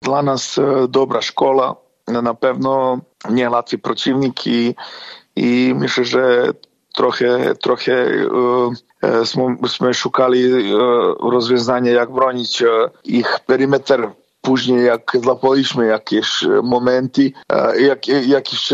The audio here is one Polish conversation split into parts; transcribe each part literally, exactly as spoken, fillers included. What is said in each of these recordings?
dla nas dobra szkoła, na pewno nie łatwy przeciwnik i, i myślę, że trochę, trochę sme szukali rozwiązania, jak bronić ich perymetr. Później jak złapaliśmy jakieś momenty, jak, jakiś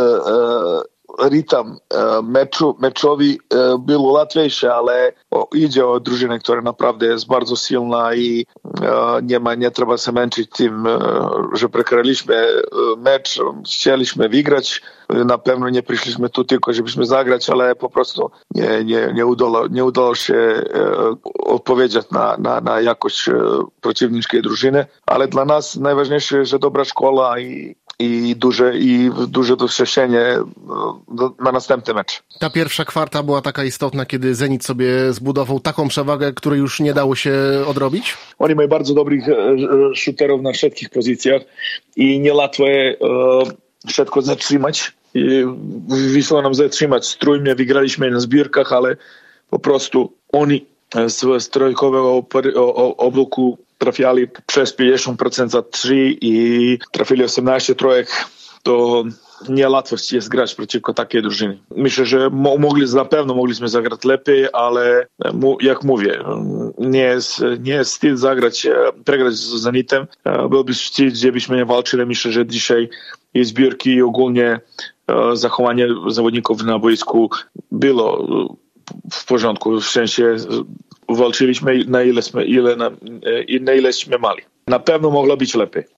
rytm meczu, meczowy był łatwiejszy, ale idzie o drużynę, która naprawdę jest bardzo silna i nie ma, nie trzeba się męczyć tym, że przegraliśmy mecz, chcieliśmy wygrać. Na pewno nie przyszliśmy tu tylko, żebyśmy zagrać, ale po prostu nie, nie, nie, udało, nie udało się odpowiedzieć na, na, na jakość przeciwniczej drużyny, ale dla nas najważniejsze, że dobra szkoła i i duże, i duże doświadczenie na następny mecz. Ta pierwsza kwarta była taka istotna, kiedy Zenit sobie zbudował taką przewagę, której już nie dało się odrobić? Oni mają bardzo dobrych shooterów na wszystkich pozycjach i niełatwo wszystko zatrzymać. I wyszło nam zatrzymać strójnie, wygraliśmy na zbiórkach, ale po prostu oni z, z trójkowego obloku trafiali przez pięćdziesiąt procent za trzy i trafili osiemnaście trójek. To niełatwo jest grać przeciwko takiej drużynie. Myślę, że mo- mogli, na pewno mogliśmy zagrać lepiej, ale mu, jak mówię, nie jest, nie jest styl zagrać, przegrać z Zenitem. Byłby styl, gdzie byśmy nie walczyli. Myślę, że dzisiaj i zbiórki i ogólnie zachowanie zawodników na boisku było w porządku. W sensie walczyliśmy na ile, ile na, na ileśmy mali. Na pewno mogło być lepiej.